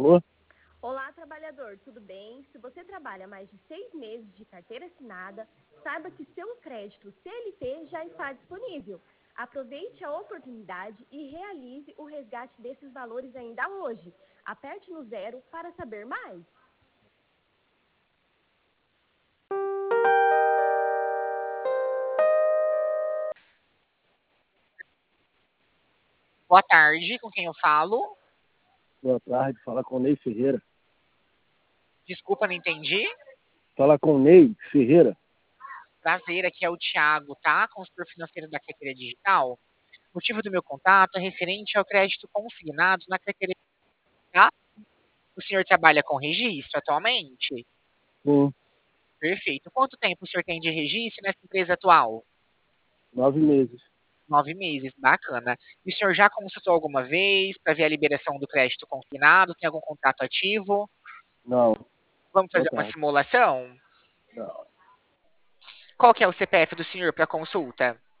Alô? Olá, trabalhador, tudo bem? Se você trabalha mais de 6 meses de carteira assinada, saiba que seu crédito CLT já está disponível. Aproveite a oportunidade e realize o resgate desses valores ainda hoje. Aperte no 0 para saber mais. Boa tarde, com quem eu falo? Boa tarde, fala com o Ney Ferreira. Desculpa, não entendi. Fala com o Ney Ferreira. Prazer, aqui é o Thiago, tá? Consultor financeiro da Carteira Digital. O motivo do meu contato é referente ao crédito consignado na Carteira Digital. O senhor trabalha com registro atualmente? Sim, Perfeito. Quanto tempo o senhor tem de registro nessa empresa atual? 9 meses. 9 meses, bacana. E o senhor já consultou alguma vez para ver a liberação do crédito consignado? Tem algum contrato ativo? Não, Vamos boa fazer uma tarde. simulação? Não. Qual que é o CPF do senhor para consulta?